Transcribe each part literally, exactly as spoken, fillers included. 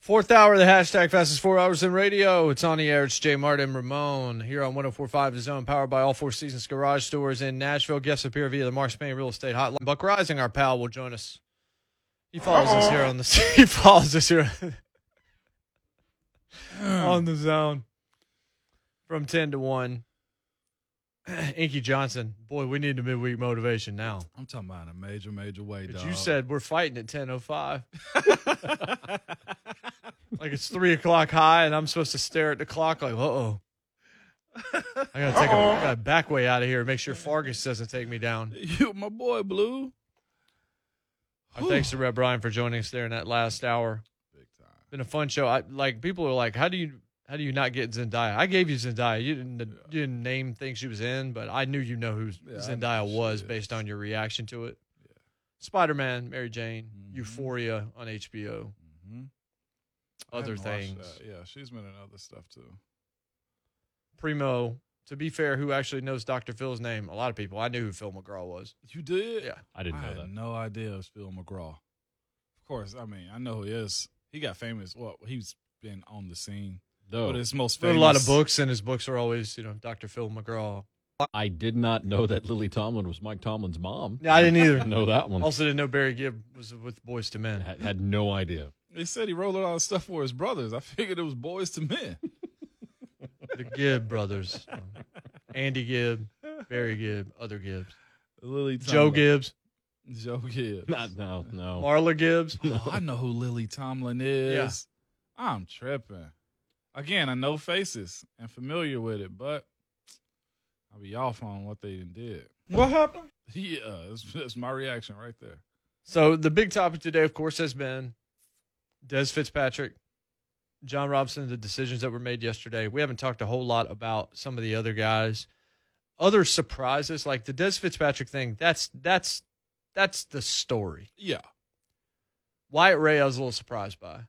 Fourth hour of the hashtag fastest four hours in radio. It's on the air. It's Jay Martin Ramon here on one oh four point five The Zone, powered by All Four Seasons Garage Stores in Nashville. Guests appear via the Mark Spain Real Estate Hotline. Buck Rising, our pal, will join us. He follows Uh-oh. us here on the. He follows us here on the Zone from ten to one. Inky Johnson, boy, we need a midweek motivation now. I'm talking about in a major, major way, dog. You said we're fighting at ten oh five. Like it's three o'clock high, and I'm supposed to stare at the clock like, uh-oh. I gotta take a, I gotta back way out of here and make sure Fargus doesn't take me down. You, my boy, Blue. Our thanks to Reb Ryan for joining us there in that last hour. Big time. Been a fun show. I like people are like, how do you how do you not get Zendaya? I gave you Zendaya. You didn't yeah. you didn't name things she was in, but I knew you know who yeah, Zendaya was based on your reaction to it. Yeah. Spider-Man, Mary Jane, mm-hmm. Euphoria on H B O. Mm-hmm. Other things. Yeah, she's been in other stuff too. Primo, to be fair, who actually knows Doctor Phil's name? A lot of people. I knew who Phil McGraw was. You did? Yeah. I didn't I know had that. no idea it was Phil McGraw. Of course, I mean, I know who he is. He got famous. Well, he's been on the scene. No. But his most famous. famous. A lot of books, and his books are always, you know, Doctor Phil McGraw. I did not know that Lily Tomlin was Mike Tomlin's mom. Yeah, I didn't either. know that one. Also didn't know Barry Gibb was with Boys to Men. Had, had no idea. They said he wrote a lot of stuff for his brothers. I figured it was Boys to Men. The Gibb brothers. Andy Gibb, Barry Gibb, other Gibbs. Lily Tomlin. Joe Gibbs. Joe Gibbs. Not, no, no. Marla Gibbs. Oh, I know who Lily Tomlin is. Yeah. I'm tripping. Again, I know faces and familiar with it, but I'll be off on what they did. What happened? Yeah, that's, that's my reaction right there. So the big topic today, of course, has been Des Fitzpatrick, John Robinson, the decisions that were made yesterday. We haven't talked a whole lot about some of the other guys. Other surprises, like the Des Fitzpatrick thing, that's that's that's the story. Yeah. Wyatt Ray, I was a little surprised by.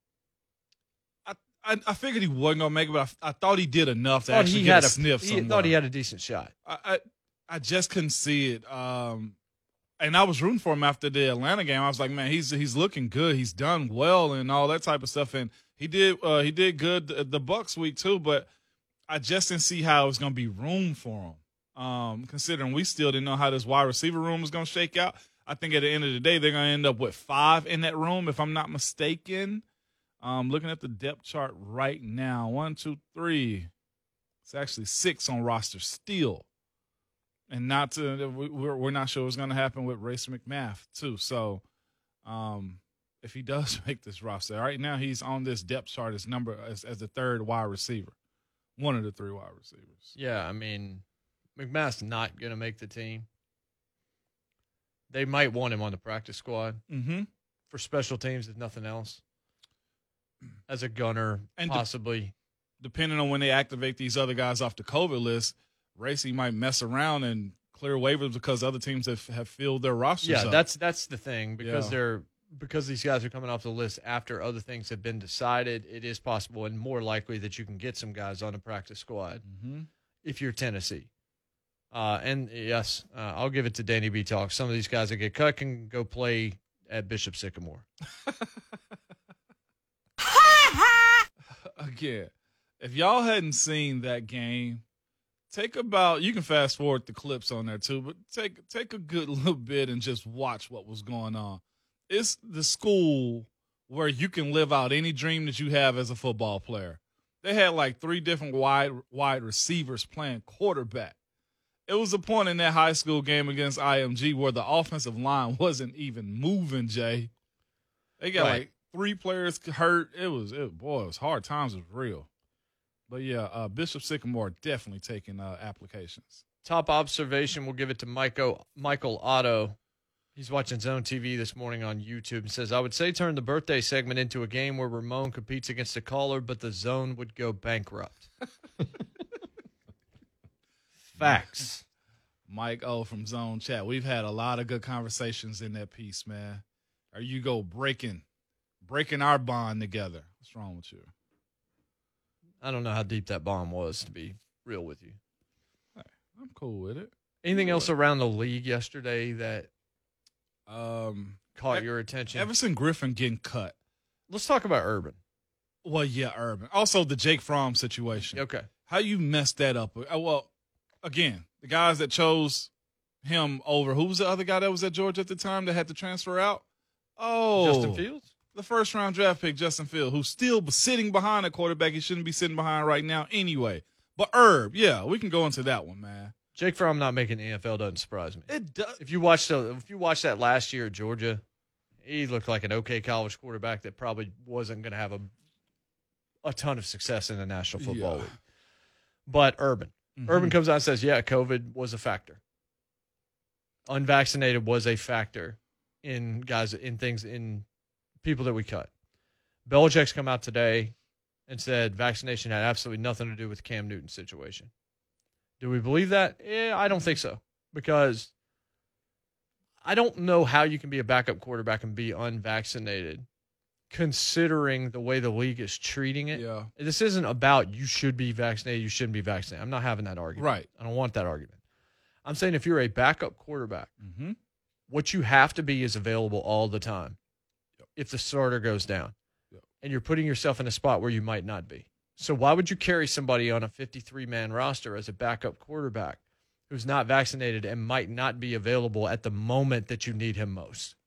I, I figured he wasn't going to make it, but I, I thought he did enough to thought actually he get had a, a sniff He somewhere. thought he had a decent shot. I, I I just couldn't see it. Um, and I was rooting for him after the Atlanta game. I was like, man, he's he's looking good. He's done well and all that type of stuff. And he did uh, he did good the, the Bucks week too. But I just didn't see how it was going to be room for him. Um, considering we still didn't know how this wide receiver room was going to shake out. I think at the end of the day they're going to end up with five in that room, if I'm not mistaken. Um, looking at the depth chart right now, one, two, three. It's actually six on roster still, and not to we're we're not sure what's going to happen with Race McMath too. So, um, if he does make this roster, right now he's on this depth chart as number as as the third wide receiver, one of the three wide receivers. Yeah, I mean, McMath's not going to make the team. They might want him on the practice squad mm-hmm. for special teams, if nothing else. As a gunner, and possibly. De- depending on when they activate these other guys off the COVID list, Racy might mess around and clear waivers because other teams have, have filled their rosters yeah, up. that's that's the thing. Because yeah. they're because these guys are coming off the list after other things have been decided, it is possible and more likely that you can get some guys on the practice squad mm-hmm. if you're Tennessee. Uh, and, yes, uh, I'll give it to Danny B. Talk. Some of these guys that get cut can go play at Bishop Sycamore. Again, if y'all hadn't seen that game, take about you can fast forward the clips on there too, but take take a good little bit and just watch what was going on. It's the school where you can live out any dream that you have as a football player. They had like three different wide wide receivers playing quarterback. It was a point in that high school game against I M G where the offensive line wasn't even moving, Jay. They got right. like three players hurt. It was, it, boy, it was hard. Times was real. But, yeah, uh, Bishop Sycamore definitely taking uh, applications. Top observation, we'll give it to Michael, Michael Otto. He's watching Zone T V this morning on YouTube and says, I would say turn the birthday segment into a game where Ramon competes against a caller, but the Zone would go bankrupt. Facts. Mike O from Zone Chat. We've had a lot of good conversations in that piece, man. Or you go breaking, breaking our bond together. What's wrong with you? I don't know how deep that bond was, to be real with you. Hey, I'm cool with it. Anything else around the league yesterday that um, caught your attention? Everson Griffin getting cut. Let's talk about Urban. Well, yeah, Urban. Also, the Jake Fromm situation. Okay. How you messed that up? Uh, Well, again, the guys that chose him over, who was the other guy that was at Georgia at the time that had to transfer out? Oh, Justin Fields? the first round draft pick, Justin Fields, who's still sitting behind a quarterback he shouldn't be sitting behind right now anyway. But Herb, yeah, we can go into that one, man. Jake Fromm not making the N F L doesn't surprise me. It does. If you watched the, if you watched that last year at Georgia, he looked like an okay college quarterback that probably wasn't going to have a a ton of success in the National Football Yeah. League. But Urban, Mhm. Urban comes out and says, "Yeah, COVID was a factor. Unvaccinated was a factor in guys in things in people that we cut." Belichick's come out today and said vaccination had absolutely nothing to do with Cam Newton's situation. Do we believe that? Yeah, I don't think so, because I don't know how you can be a backup quarterback and be unvaccinated, considering the way the league is treating it. Yeah. This isn't about you should be vaccinated, you shouldn't be vaccinated. I'm not having that argument. Right. I don't want that argument. I'm saying if you're a backup quarterback, Mm-hmm. what you have to be is available all the time Yep. if the starter goes down. Yep. And you're putting yourself in a spot where you might not be. So why would you carry somebody on a fifty-three man roster as a backup quarterback who's not vaccinated and might not be available at the moment that you need him most?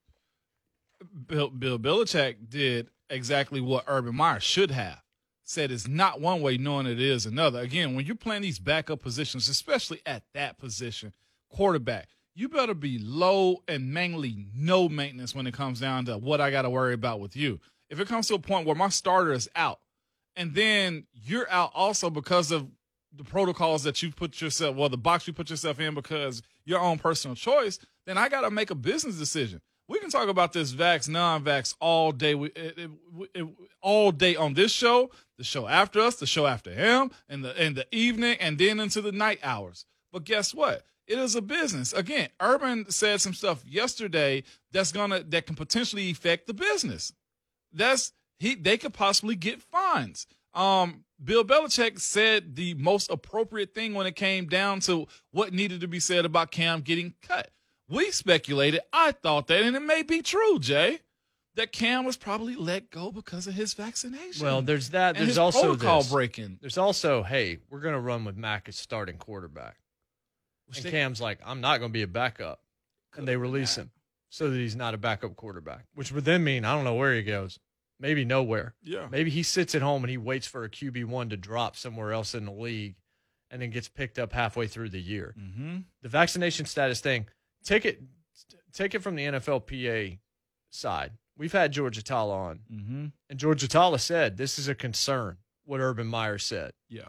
Bill, Bill Belichick did exactly what Urban Meyer should have. Said it's not one way, knowing it is another. Again, when you're playing these backup positions, especially at that position, quarterback, you better be low and mainly no maintenance when it comes down to what I got to worry about with you. If it comes to a point where my starter is out, and then you're out also because of the protocols that you put yourself, well, the box you put yourself in because your own personal choice, then I got to make a business decision. We can talk about this vax, non-vax all day, we, it, it, it, all day on this show, the show after us, the show after him, and the in the evening, and then into the night hours. But guess what? It is a business. Again, Urban said some stuff yesterday that's gonna that can potentially affect the business. That's he. They could possibly get fines. Um, Bill Belichick said the most appropriate thing when it came down to what needed to be said about Cam getting cut. We speculated, I thought that, and it may be true, Jay, that Cam was probably let go because of his vaccination. Well, there's that. and There's his also protocol this. breaking. There's also, hey, we're going to run with Mac as starting quarterback. And Cam's like, I'm not going to be a backup. And they release him so that he's not a backup quarterback, which would then mean I don't know where he goes. Maybe nowhere. Yeah. Maybe he sits at home and he waits for a Q B one to drop somewhere else in the league and then gets picked up halfway through the year. Mm-hmm. The vaccination status thing, take it take it from the N F L P A side. We've had George Atala on, Mm-hmm. and George Atala said this is a concern, what Urban Meyer said. Yeah.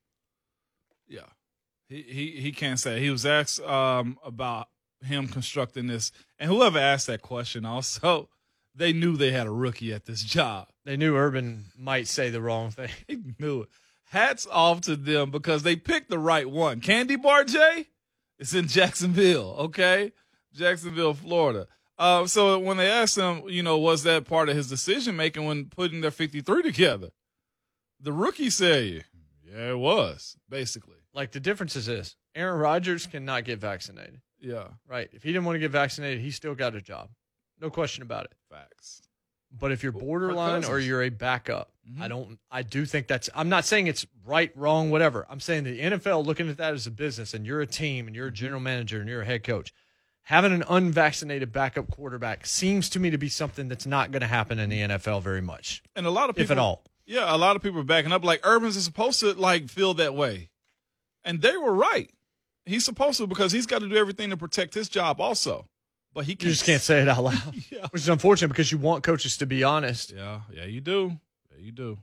Yeah. He he he can't say. He was asked um, about him constructing this, and whoever asked that question also, they knew they had a rookie at this job. They knew Urban might say the wrong thing. They knew it. Hats off to them because they picked the right one. Candy Bar J, it's in Jacksonville, okay? Jacksonville, Florida. Uh, so when they asked him, you know, was that part of his decision making when putting their fifty-three together? The rookie said, yeah, it was, basically. Like, the difference is this. Aaron Rodgers cannot get vaccinated, Yeah, right? If he didn't want to get vaccinated, he still got a job. No question about it. facts. But if you're Kirk borderline or Cousins. you're a backup, Mhm. I don't I do think that's I'm not saying it's right, wrong, whatever. I'm saying the N F L looking at that as a business and you're a team and you're a general manager and you're a head coach. Having an unvaccinated backup quarterback seems to me to be something that's not going to happen in the N F L very much, And a lot of people, if at all. Yeah, a lot of people are backing up. Like Urban's is supposed to like feel that way, and they were right. He's supposed to because he's got to do everything to protect his job also. But he You can just can't say it out loud, Yeah, which is unfortunate because you want coaches to be honest. yeah, yeah. You do. Yeah, you do.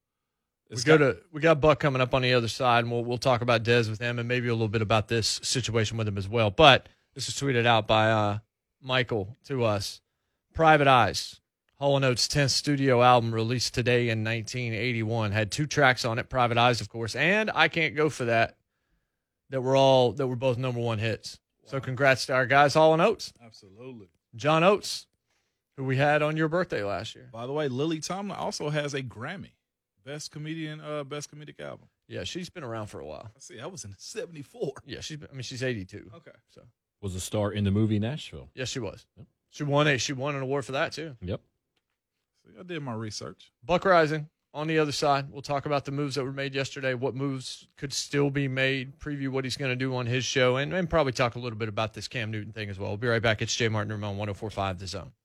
We It's go got- to we got Buck coming up on the other side, and we'll we'll talk about Dez with him and maybe a little bit about this situation with him as well. But this was tweeted out by uh, Michael to us. Private Eyes, Hall and Oates' tenth studio album released today in nineteen eighty-one, had two tracks on it. Private Eyes, of course, and I Can't Go For That. That were all that were both number one hits. So congrats to our guys, Hall and Oates, Absolutely. John Oates, who we had on your birthday last year. By the way, Lily Tomlin also has a Grammy, best comedian, uh, best comedic album. Yeah, she's been around for a while. I see. I was in seventy-four. Yeah, she's been, I mean she's eighty-two. Okay. So Was a star in the movie Nashville. yes, she was. Yep. She won a she won an award for that too. Yep. See, I did my research. Buck Rising, on the other side, we'll talk about the moves that were made yesterday, what moves could still be made, preview what he's going to do on his show, and, and probably talk a little bit about this Cam Newton thing as well. We'll be right back. It's Jay Martin Ramon, one oh four point five The Zone.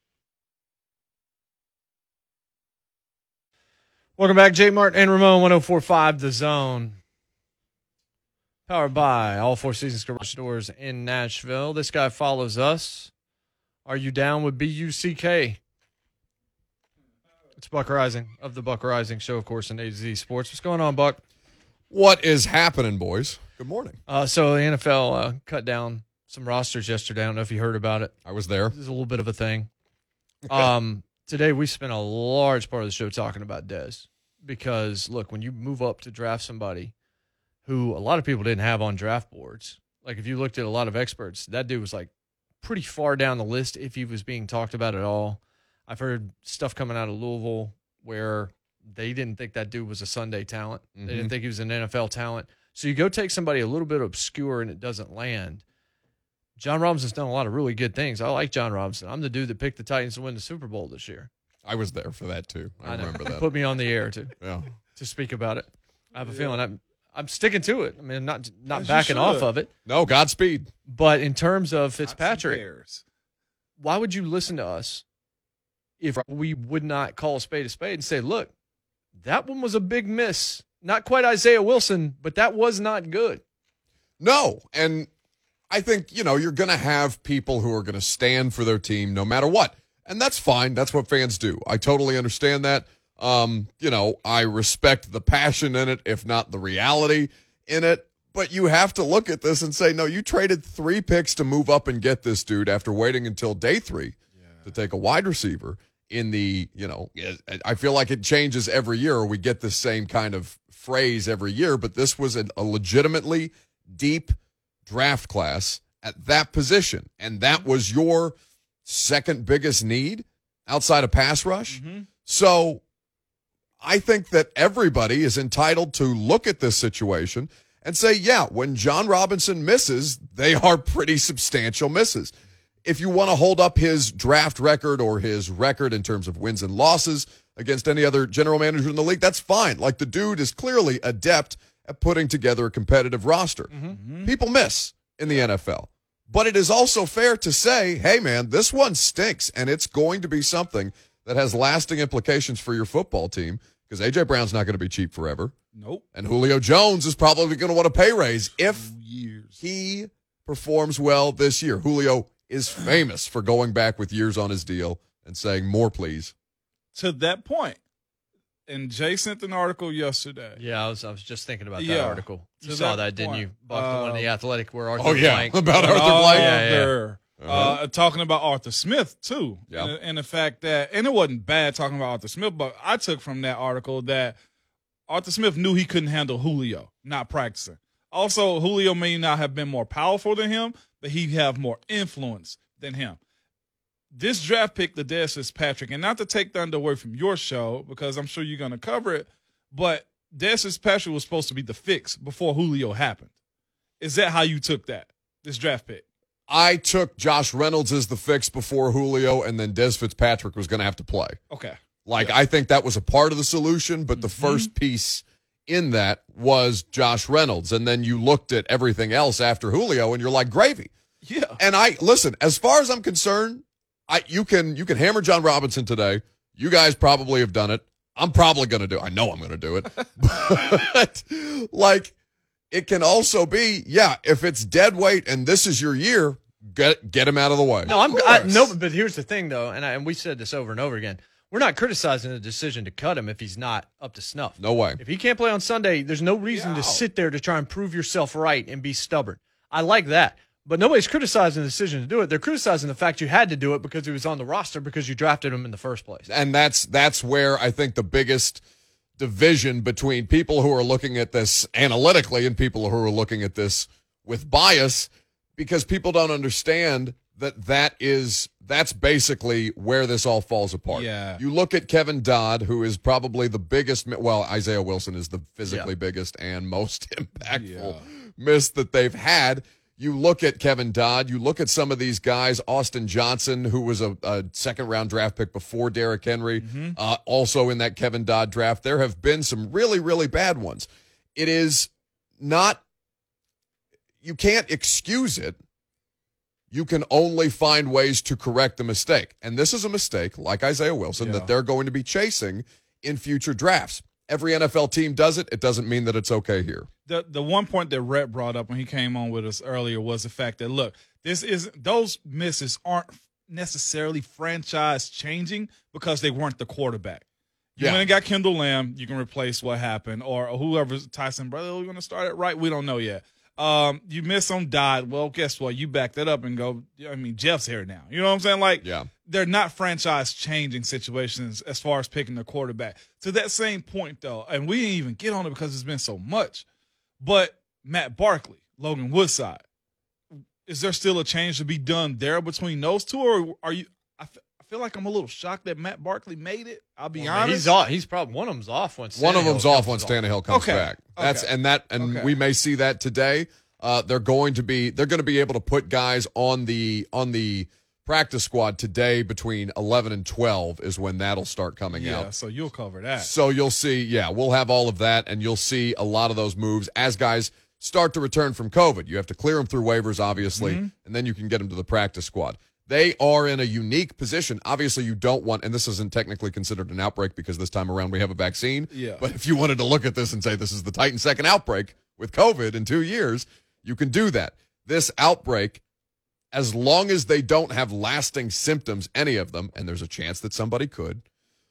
Welcome back, Jay Martin and Ramon, one oh four point five The Zone. Powered by All Four Seasons Garage Stores in Nashville. This guy follows us. Are you down with B U C K? It's Buck Rising of the Buck Rising Show, of course, in A to Z Sports. What's going on, Buck? What is happening, boys? Good morning. Uh, so the N F L uh, cut down some rosters yesterday. I don't know if you heard about it. I was there. This is a little bit of a thing. Um, today we spent a large part of the show talking about Dez because, look, when you move up to draft somebody who a lot of people didn't have on draft boards, like if you looked at a lot of experts, that dude was like pretty far down the list if he was being talked about at all. I've heard stuff coming out of Louisville where they didn't think that dude was a Sunday talent. Mm-hmm. They didn't think he was an N F L talent. So you go take somebody a little bit obscure and it doesn't land. John Robinson's done a lot of really good things. I like John Robinson. I'm the dude that picked the Titans to win the Super Bowl this year. I was there for that, too. I, I remember that. Put me on the air to, yeah. to speak about it. I have a yeah. feeling I'm I'm sticking to it. I mean, not not As backing off of it. No, Godspeed. But in terms of Fitzpatrick, why would you listen to us if we would not call a spade a spade and say, look, that one was a big miss. Not quite Isaiah Wilson, but that was not good. No, and I think, you know, you're going to have people who are going to stand for their team no matter what. And that's fine. That's what fans do. I totally understand that. Um, you know, I respect the passion in it, if not the reality in it. But you have to look at this and say, no, you traded three picks to move up and get this dude after waiting until day three yeah. to take a wide receiver. In the, you know, I feel like it changes every year, or we get the same kind of phrase every year, but this was a, a legitimately deep draft class at that position. And that was your second biggest need outside of pass rush. Mm-hmm. So I think that everybody is entitled to look at this situation and say, yeah, when John Robinson misses, they are pretty substantial misses. If you want to hold up his draft record or his record in terms of wins and losses against any other general manager in the league, that's fine. Like, the dude is clearly adept at putting together a competitive roster. Mm-hmm. People miss in the N F L. But it is also fair to say, hey, man, this one stinks, and it's going to be something that has lasting implications for your football team because A J. Brown's not going to be cheap forever. Nope. And Julio Jones is probably going to want a pay raise if years. he performs well this year. Julio is famous for going back with years on his deal and saying, more, please. To that point, and Jay sent an article yesterday. Yeah, I was I was just thinking about that yeah, article. You saw that, that didn't you? Buck, uh, the one in the Athletic where Arthur Oh, yeah, Blank. about Arthur uh, Blank. Yeah, yeah. Uh, uh, talking about Arthur Smith, too. Yeah. And, and the fact that, and it wasn't bad talking about Arthur Smith, but I took from that article that Arthur Smith knew he couldn't handle Julio, not practicing. Also, Julio may not have been more powerful than him, but he have more influence than him. This draft pick, the Dez Fitzpatrick, and not to take thunder away from your show, because I'm sure you're going to cover it, but Dez Fitzpatrick was supposed to be the fix before Julio happened. Is that how you took that, this draft pick? I took Josh Reynolds as the fix before Julio, and then Dez Fitzpatrick was going to have to play. Okay. Like, yeah. I think that was a part of the solution, but the mm-hmm. first piece in that was Josh Reynolds. And then you looked at everything else after Julio, and you're like, gravy. Yeah. And I, listen, as far as I'm concerned, I you can you can hammer John Robinson today. You guys probably have done it. I'm probably going to do it. I know I'm going to do it. But, like, it can also be, yeah, if it's dead weight and this is your year, get get him out of the way. No, I'm I, no, but here's the thing, though, and I, and we said this over and over again. We're not criticizing the decision to cut him if he's not up to snuff. No way. If he can't play on Sunday, there's no reason yeah. to sit there to try and prove yourself right and be stubborn. I like that. But nobody's criticizing the decision to do it. They're criticizing the fact you had to do it because he was on the roster because you drafted him in the first place. And that's that's where I think the biggest division between people who are looking at this analytically and people who are looking at this with bias, because people don't understand that that is that's basically where this all falls apart. Yeah. You look at Kevin Dodd, who is probably the biggest, well, Isaiah Wilson is the physically yeah. biggest and most impactful yeah. miss that they've had. You look at Kevin Dodd, you look at some of these guys, Austin Johnson, who was a, a second-round draft pick before Derrick Henry, mm-hmm. uh, also in that Kevin Dodd draft. There have been some really, really bad ones. It is not – you can't excuse it. You can only find ways to correct the mistake. And this is a mistake, like Isaiah Wilson, yeah. that they're going to be chasing in future drafts. Every N F L team does it. It doesn't mean that it's okay here. The the one point that Rhett brought up when he came on with us earlier was the fact that, look, this is those misses aren't necessarily franchise changing because they weren't the quarterback. You yeah. went and got Kendall Lamb, you can replace what happened, or whoever's Tyson brother, we're going to start it right. We don't know yet. Um, you miss on Dodd. Well, guess what? You back that up and go, I mean, Jeff's here now. You know what I'm saying? Like, yeah. they're not franchise changing situations as far as picking the quarterback. To that same point, though, and we didn't even get on it because it's been so much, but Matt Barkley, Logan Woodside, is there still a change to be done there between those two, or are you? I, f- I feel like I'm a little shocked that Matt Barkley made it. I'll be well, honest. He's off. He's probably one of them's off once. One of them's off once off. Tannehill comes okay. back. That's okay. and that and okay. we may see that today. Uh, they're going to be they're going to be able to put guys on the on the practice squad today between eleven and twelve is when that'll start coming yeah, out. Yeah, so you'll cover that. So you'll see, yeah, we'll have all of that, and you'll see a lot of those moves as guys start to return from COVID. You have to clear them through waivers, obviously, mm-hmm. and then you can get them to the practice squad. They are in a unique position. Obviously, you don't want, and this isn't technically considered an outbreak because this time around we have a vaccine. Yeah. But if you wanted to look at this and say this is the Titans' second outbreak with COVID in two years, you can do that. This outbreak, as long as they don't have lasting symptoms, any of them, and there's a chance that somebody could,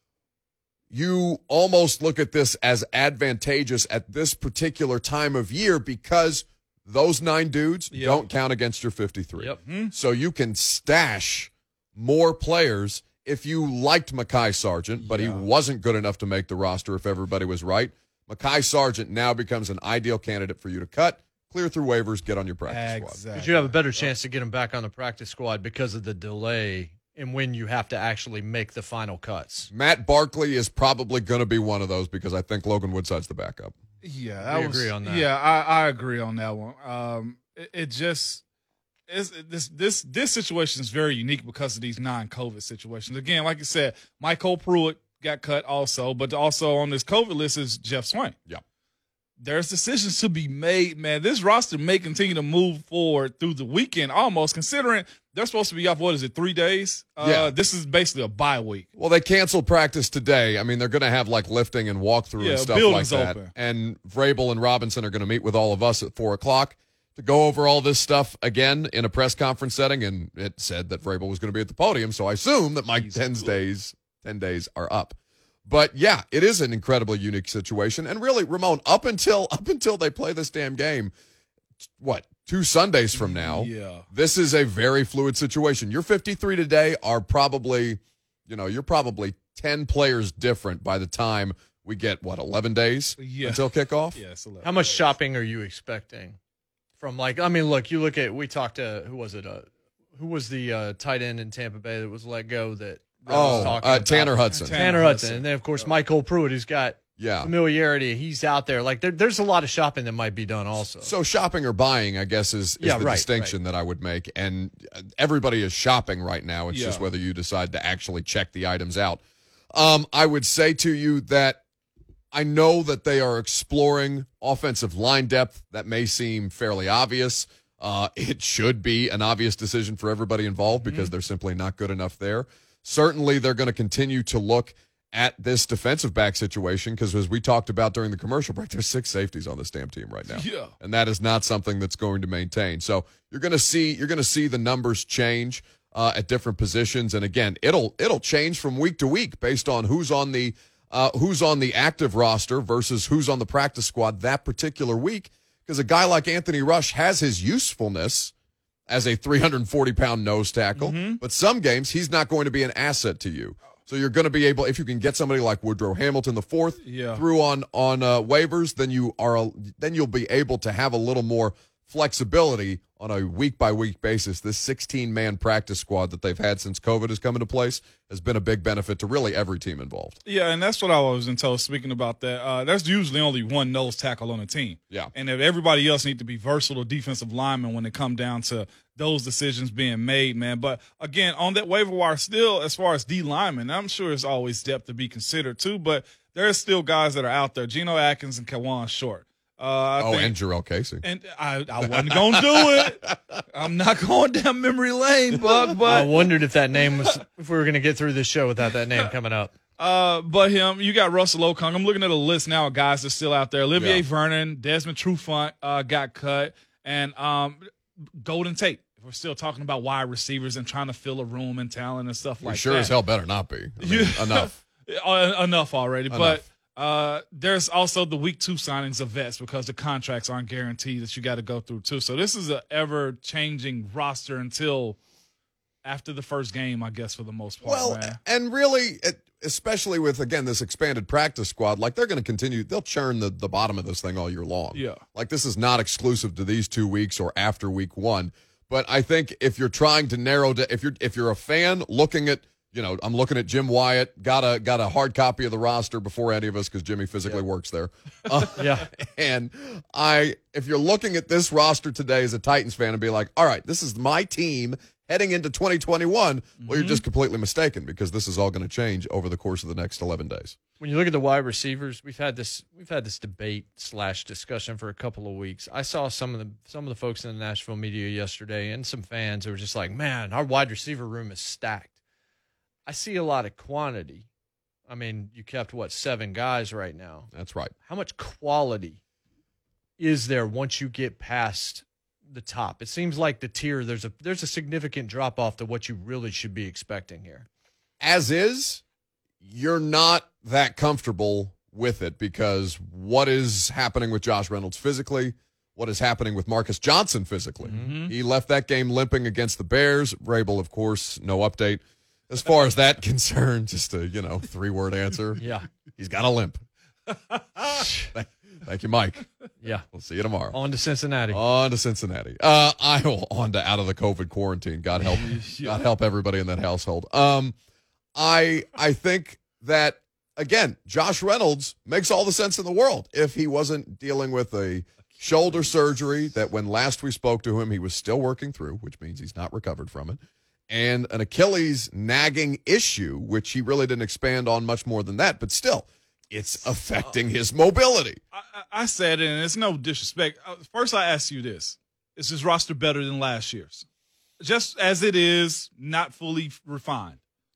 you almost look at this as advantageous at this particular time of year because those nine dudes yep. don't count against your fifty-three. Yep. Hmm. So you can stash more players if you liked Mekhi Sargent, but yeah. he wasn't good enough to make the roster if everybody was right. Mekhi Sargent now becomes an ideal candidate for you to cut, clear through waivers, get on your practice exactly. squad. But you have a better chance to get him back on the practice squad because of the delay and when you have to actually make the final cuts. Matt Barkley is probably going to be one of those because I think Logan Woodside's the backup. Yeah, I we was, agree on that. Yeah, I, I agree on that one. Um, it, it just it's, this this this situation is very unique because of these non-COVID situations. Again, like you said, Michael Pruitt got cut also, but also on this COVID list is Jeff Swain. Yeah. There's decisions to be made, man. This roster may continue to move forward through the weekend almost, considering they're supposed to be off, what is it, three days? Uh, yeah. This is basically a bye week. Well, they canceled practice today. I mean, they're going to have, like, lifting and walkthrough yeah, and stuff like that. Open. And Vrabel and Robinson are going to meet with all of us at four o'clock to go over all this stuff again in a press conference setting. And it said that Vrabel was going to be at the podium, so I assume that Mike Ten's days, ten days are up. But, yeah, it is an incredibly unique situation. And really, Ramon, up until up until they play this damn game, what, two Sundays from now, yeah. this is a very fluid situation. Your fifty-three today are probably, you know, you're probably ten players different by the time we get, what, eleven days yeah. until kickoff? Yes. Yeah, How much days. shopping are you expecting from, like, I mean, look, you look at, we talked to, who was it? Uh, who was the uh, tight end in Tampa Bay that was let go that Oh, uh, Tanner Hudson. Tanner, Tanner Hudson. Hudson. And then, of course, Michael Pruitt, who's got yeah. familiarity. He's out there. Like, there, there's a lot of shopping that might be done also. So shopping or buying, I guess, is, is yeah, the right, distinction right. that I would make. And everybody is shopping right now. It's yeah. just whether you decide to actually check the items out. Um, I would say to you that I know that they are exploring offensive line depth. That may seem fairly obvious. Uh, it should be an obvious decision for everybody involved because mm-hmm. they're simply not good enough there. Certainly, they're going to continue to look at this defensive back situation because, as we talked about during the commercial break, there's six safeties on this damn team right now, yeah. and that is not something that's going to maintain. So you're going to see you're going to see the numbers change uh, at different positions, and again, it'll it'll change from week to week based on who's on the uh, who's on the active roster versus who's on the practice squad that particular week. Because a guy like Anthony Rush has his usefulness as a three hundred forty pound nose tackle, mm-hmm. but some games he's not going to be an asset to you. So you're going to be able, if you can get somebody like Woodrow Hamilton the fourth yeah. through on on uh, waivers, then you are a, then you'll be able to have a little more flexibility on a week-by-week basis, this sixteen-man practice squad that they've had since COVID has come into place has been a big benefit to really every team involved. Yeah, and that's what I was in told speaking about that. Uh, there's usually only one nose tackle on a team. Yeah. And if everybody else need to be versatile defensive linemen when it come down to those decisions being made, man. But, again, on that waiver wire still, as far as D linemen, I'm sure there's always depth to be considered too, but there's still guys that are out there. Geno Atkins and Kawan Short. Uh, I oh, think, and Jarrell Casey. And I, I wasn't going to do it. I'm not going down memory lane, Buck. But I wondered if that name was, if we were going to get through this show without that name coming up. Uh, but him, you got Russell Okung. I'm looking at a list now of guys that's still out there. Olivier Yeah. Vernon, Desmond Trufant uh, got cut, and um, Golden Tate. We're still talking about wide receivers and trying to fill a room and talent and stuff We like sure that. as hell better not be. I mean, You- enough. Uh, enough already. Enough. But uh, there's also the week two signings of vets because the contracts aren't guaranteed that you got to go through too. So this is an ever changing roster until after the first game, I guess, for the most part. Well, man. and really, it, especially with, again, this expanded practice squad, like they're going to continue, they'll churn the, the bottom of this thing all year long. Yeah. Like this is not exclusive to these two weeks or after week one. But I think if you're trying to narrow down, if you're if you're a fan looking at, you know, I'm looking at Jim Wyatt, got a got a hard copy of the roster before any of us because Jimmy physically works there. Uh, Yeah. And I, if you're looking at this roster today as a Titans fan and be like, all right, this is my team heading into twenty twenty-one, Mm-hmm. well, you're just completely mistaken because this is all going to change over the course of the next eleven days. When you look at the wide receivers, we've had this we've had this debate slash discussion for a couple of weeks. I saw some of the some of the folks in the Nashville media yesterday and some fans who were just like, "Man, our wide receiver room is stacked." I see a lot of quantity. I mean, you kept what seven guys right now. That's right. How much quality is there once you get past the top? It seems like the tier there's a there's a significant drop off to what you really should be expecting here. As is, you're not that comfortable with it because what is happening with Josh Reynolds physically, what is happening with Marcus Johnson physically. Mm-hmm. He left that game limping against the Bears. Vrabel, of course, no update. As far as that concerned, just a, you know, three-word answer. Yeah. He's got a limp. Thank, thank you, Mike. Yeah. We'll see you tomorrow. On to Cincinnati. On to Cincinnati. Uh, I will on to out of the COVID quarantine. God help, God help everybody in that household. Um, I I think that again, Josh Reynolds makes all the sense in the world if he wasn't dealing with a shoulder surgery that when last we spoke to him he was still working through, which means he's not recovered from it, and an Achilles nagging issue, which he really didn't expand on much more than that, but still, it's affecting his mobility. I, I I said it, and it's no disrespect. Uh, First, I ask you this. Is this roster better than last year's? Just as it is, not fully refined.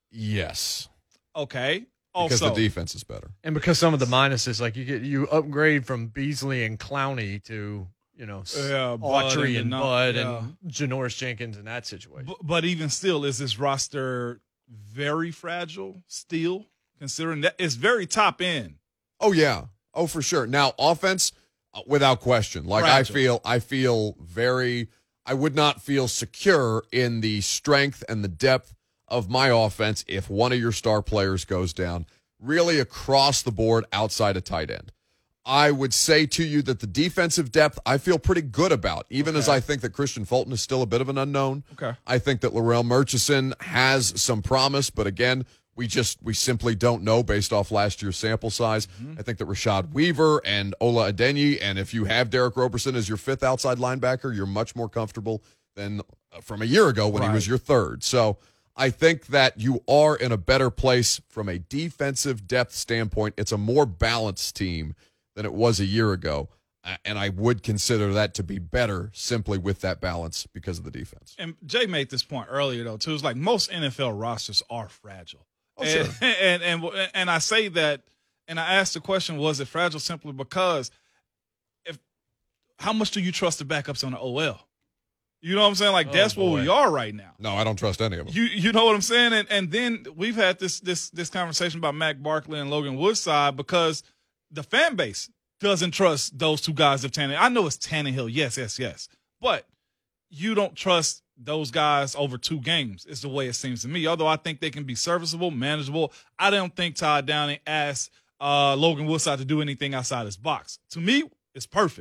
Yes, Okay. because Also, the defense is better. And because some of the minuses, like you get you upgrade from Beasley and Clowney to, you know, Yeah, Bud Autry and and the- Bud yeah. and Janoris Jenkins in that situation. but, but even still, is this roster very fragile still, considering that it's very top end? Oh yeah. Oh for sure. Now offense, uh, without question. Like Fragile. I feel, I feel very. I would not feel secure in the strength and the depth of my offense if one of your star players goes down. Really across the board, outside of tight end. I would say to you that the defensive depth I feel pretty good about, even as Okay. I think that Christian Fulton is still a bit of an unknown. Okay. I think that Laurel Murchison has some promise, but again, we just we simply don't know based off last year's sample size. Mm-hmm. I think that Rashad Weaver and Ola Adenyi, and if you have Derek Roberson as your fifth outside linebacker, you're much more comfortable than uh, from a year ago when he Right. was your third. So I think that you are in a better place from a defensive depth standpoint. It's a more balanced team than it was a year ago. A- And I would consider that to be better simply with that balance because of the defense. And Jay made this point earlier though too. It's like most N F L rosters are fragile. Oh, and, sure. and and and I say that, and I asked the question: was it fragile simply because if how much do you trust the backups on the O L? You know what I'm saying? Like Oh, that's where boy. we are right now. No, I don't trust any of them. You you know what I'm saying? And and then we've had this this this conversation about Mac Barkley and Logan Woodside because the fan base doesn't trust those two guys of Tannehill. I know it's Tannehill, yes, yes, yes, but you don't trust those guys over two games. Is the way it seems to me. Although I think they can be serviceable, manageable. I don't think Todd Downing asked uh, Logan Woodside to do anything outside his box. To me, it's perfect.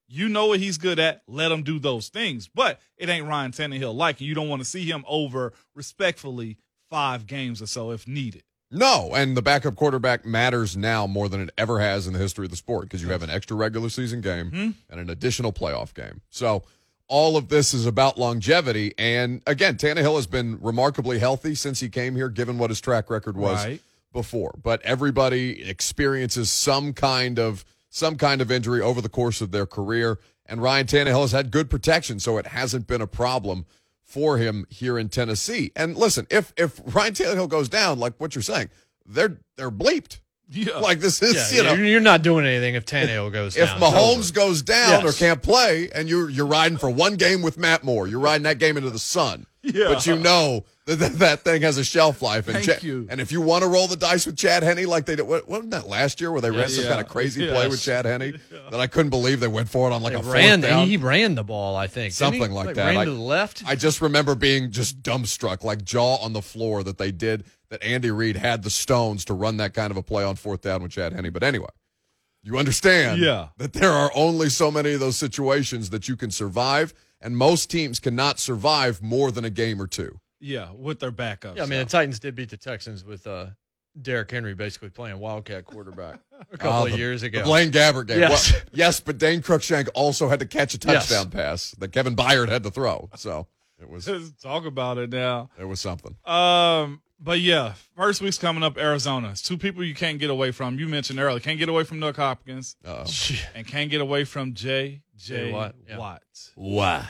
You know what he's good at. Let him do those things. But it ain't Ryan Tannehill like, and you don't want to see him over respectfully five games or so if needed. No, and the backup quarterback matters now more than it ever has in the history of the sport because you have an extra regular season game mm-hmm. and an additional playoff game. So all of this is about longevity. And, again, Tannehill has been remarkably healthy since he came here, given what his track record was right. before. But everybody experiences some kind of some kind of injury over the course of their career, and Ryan Tannehill has had good protection, so it hasn't been a problem for him here in Tennessee. And listen, if if Ryan Tannehill goes down, like what you're saying, they're they're bleeped. Yeah. Like this is, yeah, you know, you're, you're not doing anything if Tannehill goes if down. If Mahomes goes down yes. or can't play, and you're you're riding for one game with Matt Moore, you're riding that game into the sun. Yeah. But you know that that, that thing has a shelf life. And Thank Ch- you. And if you want to roll the dice with Chad Henne like they did, what, wasn't that last year where they ran Yes. some Yeah. kind of crazy Yes. play with Chad Henne yeah. that I couldn't believe they went for it on like They a ran, fourth down? He ran the ball, I think. Something Didn't he? like like that. Ran I, to the left. I just remember being just dumbstruck, like jaw on the floor that they did, that Andy Reid had the stones to run that kind of a play on fourth down with Chad Henne. But anyway, you understand Yeah. that there are only so many of those situations that you can survive, and most teams cannot survive more than a game or two. Yeah, with their backups. Yeah, I mean, the Titans did beat the Texans with uh, Derrick Henry basically playing Wildcat quarterback a couple Uh, of the, years ago. The Blaine Gabbert game. Yes. Well, yes, but Dane Cruikshank also had to catch a touchdown Yes. pass that Kevin Byard had to throw. So it was Let's talk about it now. it was something. Um, but yeah, first week's coming up. Arizona. It's two people you can't get away from. You mentioned earlier, can't get away from Nick Hopkins, Uh-oh. and can't get away from J J Watt, yeah. Watt. What?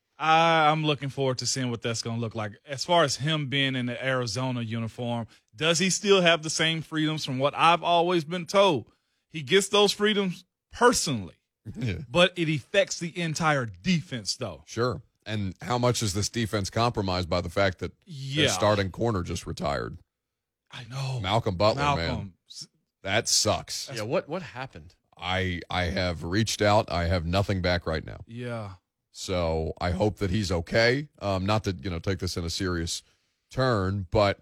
I, I'm looking forward to seeing what that's going to look like. As far as him being in the Arizona uniform, does he still have the same freedoms from what I've always been told? He gets those freedoms personally, Yeah. but it affects the entire defense, though. Sure. And how much is this defense compromised by the fact that Yeah. their starting corner just retired? I know. Malcolm Butler, man. Malcolm. That sucks. yeah, what what happened? I I have reached out. I have nothing back right now. Yeah. So I hope that he's okay. Um, not to, you know, take this in a serious turn, but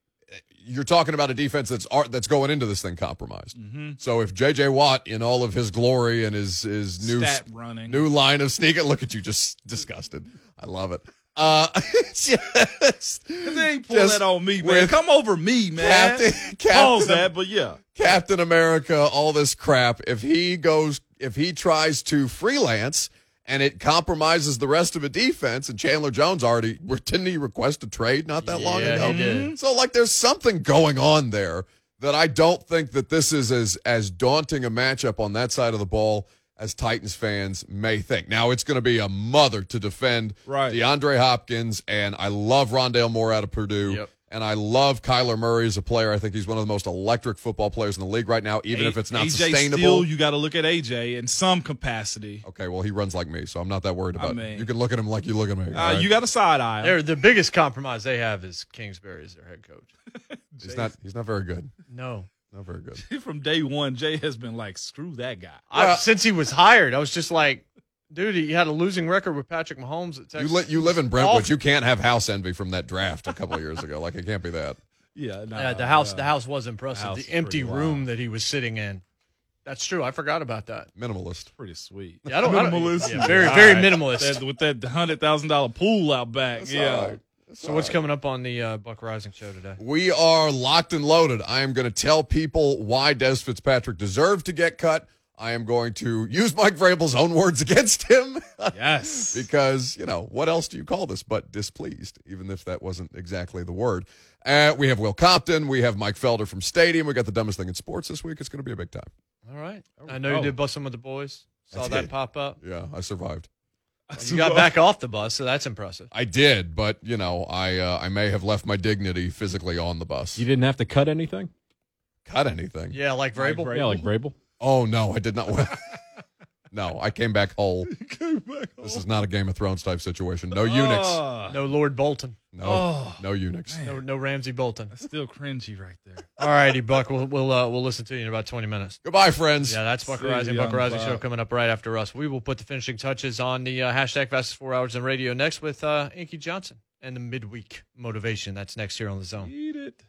you're talking about a defense that's that's going into this thing compromised. Mm-hmm. So if J J Watt, in all of his glory and his his new Stat running. new line of sneaking, look at you, just disgusted. I love it. Uh, it's just, They ain't pull just that on me, man. with Come over me, man. Captain, Pause Captain, that, but yeah. Captain America, all this crap. If he goes, if he tries to freelance and it compromises the rest of a defense, and Chandler Jones already, didn't he request a trade not that long Yeah, ago? he did. So, like, there's something going on there that I don't think that this is as as daunting a matchup on that side of the ball as Titans fans may think. Now, it's going to be a mother to defend Right. DeAndre Hopkins, and I love Rondale Moore out of Purdue. Yep. And I love Kyler Murray as a player. I think he's one of the most electric football players in the league right now, even A- if it's not A J sustainable. Still, you got to look at A J in some capacity. Okay, well, he runs like me, so I'm not that worried about it. mean- You can look at him like you look at me. all Uh, right? You got a side eye. They're, the biggest compromise they have is Kingsbury as their head coach. he's not he's not very good. No. Not very good. From day one, Jay has been like, screw that guy. I, Well- since he was hired, I was just like, dude, he had a losing record with Patrick Mahomes at Texas. You, li- you live in Brentwood. Awful. You can't have house envy from that draft a couple of years ago. Like, it can't be that. Yeah, nah, Yeah, the house, uh, the house was impressive. house The is empty pretty room wild. that he was sitting in. That's true. I forgot about that. Minimalist. pretty sweet. Yeah, I don't, I don't Minimalist. yeah, very, very All right. minimalist. That- with that hundred thousand dollar pool out back. That's yeah. all right. That's So all what's right. coming up on the uh, Buck Rising show today? We are locked and loaded. I am going to tell people why Des Fitzpatrick deserved to get cut. I am going to use Mike Vrabel's own words against him. Yes. Because, you know, what else do you call this but displeased, even if that wasn't exactly the word. Uh, we have Will Compton. We have Mike Felder from Stadium. We got the dumbest thing in sports this week. It's going to be a big time. All right. we I know go. you did bust some with the boys. Saw I that did. pop up. Yeah, I survived. You got back off the bus, so that's impressive. I did, but, you know, I uh, I may have left my dignity physically on the bus. You didn't have to cut anything? Cut anything? Yeah, like Like Vrabel. Vrabel. Yeah, like Vrabel. Oh, no, I did not. No, I came back whole. This is not a Game of Thrones type situation. No eunuchs. Oh, No Lord Bolton. No, Oh. no eunuchs. No, no Ramsey Bolton. that's still cringy right there. All righty, Buck. We'll we'll uh, we'll listen to you in about twenty minutes. Goodbye, friends. Yeah, that's Buck See Rising. ya, Buck Rising Buck. show coming up right after us. We will put the finishing touches on the uh, hashtag fastest four hours in radio next with uh, Inky Johnson and the midweek motivation. That's next here on the Zone. Eat it.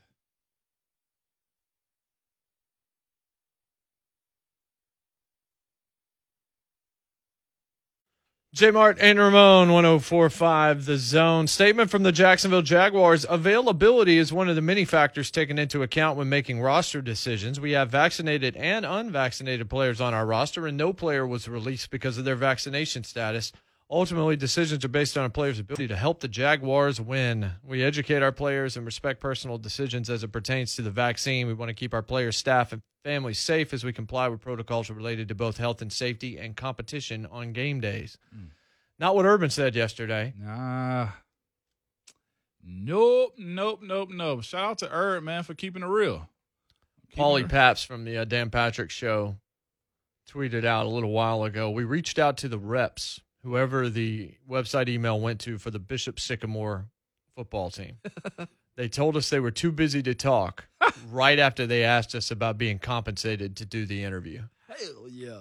J Mart and Ramon, one oh four point five The Zone. Statement from the Jacksonville Jaguars. Availability is one of the many factors taken into account when making roster decisions. We have vaccinated and unvaccinated players on our roster, and no player was released because of their vaccination status. Ultimately, decisions are based on a player's ability to help the Jaguars win. We educate our players and respect personal decisions as it pertains to the vaccine. We want to keep our players, staff, and families safe as we comply with protocols related to both health and safety and competition on game days. Mm. Not what Urban said yesterday. Nah. Nope, nope, nope, nope. Shout out to Urban, man, for keeping it real. Paulie Paps from the uh, Dan Patrick Show tweeted out a little while ago. We reached out to the reps, whoever the website email went to for the Bishop Sycamore football team. They told us they were too busy to talk right after they asked us about being compensated to do the interview. Hell yeah.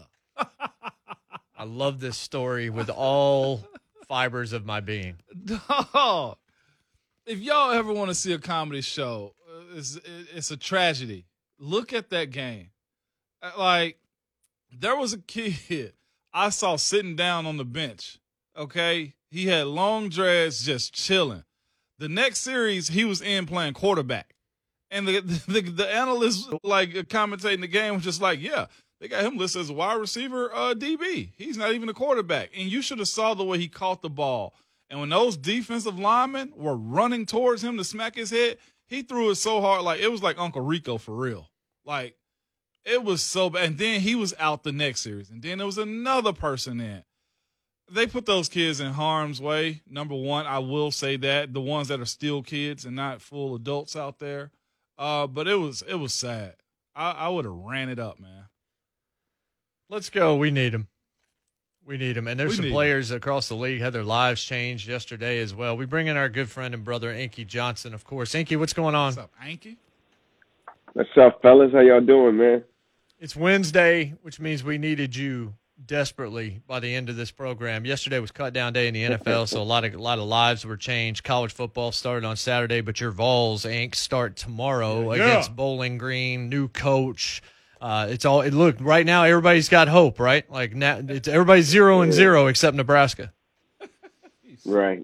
I love this story with all fibers of my being. Dog, if y'all ever want to see a comedy show, it's, it's a tragedy. Look at that game. Like, there was a kid I saw sitting down on the bench, okay? He had long dreads just chilling. The next series, he was in playing quarterback. And the the, the analyst, like, commentating the game was just like, yeah, they got him listed as a wide receiver uh, D B. He's not even a quarterback. And you should have saw the way he caught the ball. And when those defensive linemen were running towards him to smack his head, he threw it so hard, like, it was like Uncle Rico for real. Like, it was so bad. And then he was out the next series. And then there was another person in. They put those kids in harm's way. Number one, I will say that. The ones that are still kids and not full adults out there. Uh, but it was it was sad. I, I would have ran it up, man. Let's go. We need them. We need them. And there's We some need players across the league had their lives changed yesterday as well. We bring in our good friend and brother, Inky Johnson, of course. Inky, what's going on? What's up, Anky? What's up, fellas? How y'all doing, man? It's Wednesday, which means we needed you desperately by the end of this program. Yesterday was cut down day in the N F L, so a lot of a lot of lives were changed. College football started on Saturday, but your Vols, Inc start tomorrow Yeah. against Bowling Green, new coach. Uh, it's all it look right now. Everybody's got hope, right? Like now, it's everybody's zero and zero except Nebraska. Right.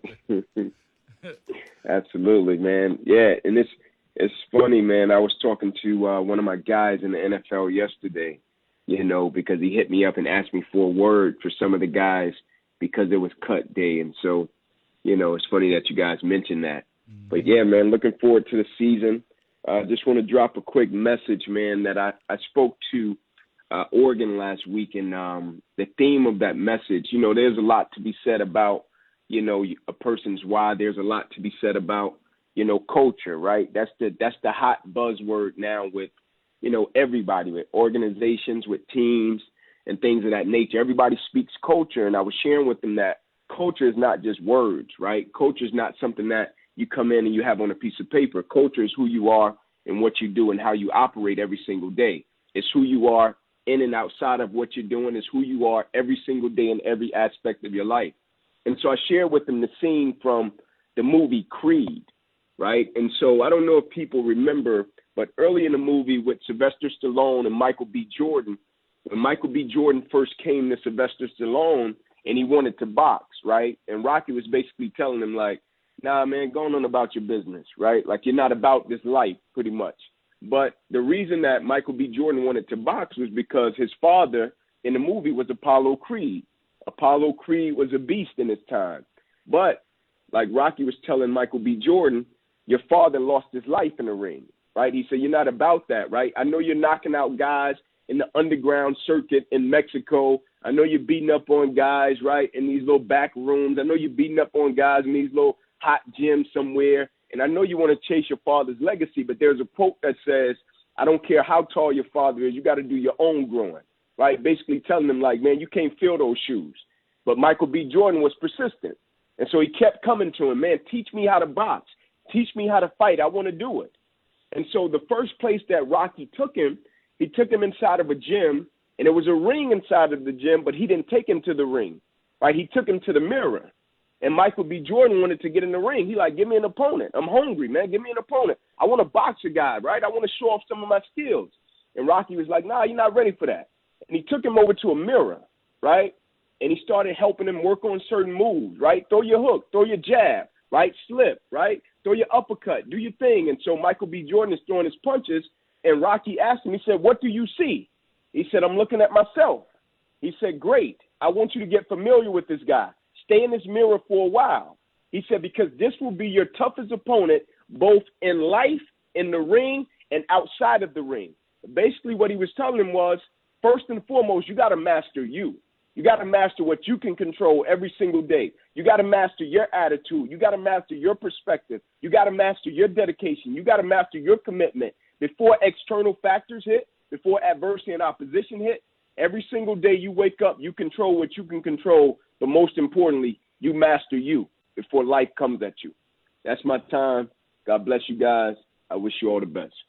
Absolutely, man. Yeah, and it's it's funny, man. I was talking to uh, one of my guys in the N F L yesterday, you know, because he hit me up and asked me for a word for some of the guys because it was cut day. And so, you know, it's funny that you guys mentioned that. Mm-hmm. But, yeah, man, looking forward to the season. I uh, just want to drop a quick message, man, that I, I spoke to uh, Oregon last week. And um, the theme of that message, you know, there's a lot to be said about, you know, a person's why. There's a lot to be said about, you know, culture, right? That's the that's the hot buzzword now with, you know, everybody, with organizations, with teams and things of that nature. Everybody speaks culture. And I was sharing with them that culture is not just words, right? Culture is not something that you come in and you have on a piece of paper. Culture is who you are and what you do and how you operate every single day. It's who you are in and outside of what you're doing. It's who you are every single day in every aspect of your life. And so I shared with them the scene from the movie Creed, right? And so I don't know if people remember, but early in the movie with Sylvester Stallone and Michael B. Jordan, when Michael B. Jordan first came to Sylvester Stallone and he wanted to box, right? And Rocky was basically telling him, like, nah, man, go on about your business, right? Like, you're not about this life, pretty much. But the reason that Michael B. Jordan wanted to box was because his father in the movie was Apollo Creed. Apollo Creed was a beast in his time. But like Rocky was telling Michael B. Jordan, your father lost his life in the ring, right? He said, you're not about that, right? I know you're knocking out guys in the underground circuit in Mexico. I know you're beating up on guys, right, in these little back rooms. I know you're beating up on guys in these little hot gyms somewhere. And I know you want to chase your father's legacy, but there's a quote that says, I don't care how tall your father is, you got to do your own growing, right? Basically telling them, like, man, you can't fill those shoes. But Michael B. Jordan was persistent. And so he kept coming to him, man, teach me how to box. Teach me how to fight. I want to do it. And so the first place that Rocky took him, he took him inside of a gym, and there was a ring inside of the gym, but he didn't take him to the ring, right? He took him to the mirror. And Michael B. Jordan wanted to get in the ring. He like, give me an opponent. I'm hungry, man. Give me an opponent. I want to box a guy, right? I want to show off some of my skills. And Rocky was like, nah, you're not ready for that. And he took him over to a mirror, right? and he started helping him work on certain moves, right? Throw your hook, throw your jab, right? Slip, right? Throw your uppercut, do your thing. And so Michael B. Jordan is throwing his punches, and Rocky asked him, he said, what do you see? He said, I'm looking at myself. He said, great. I want you to get familiar with this guy. Stay in this mirror for a while. He said, because this will be your toughest opponent, both in life, in the ring, and outside of the ring. Basically, what he was telling him was, first and foremost, you got to master you. You got to master what you can control every single day. You got to master your attitude. You got to master your perspective. You got to master your dedication. You got to master your commitment. Before external factors hit, before adversity and opposition hit, every single day you wake up, you control what you can control. But most importantly, you master you before life comes at you. That's my time. God bless you guys. I wish you all the best.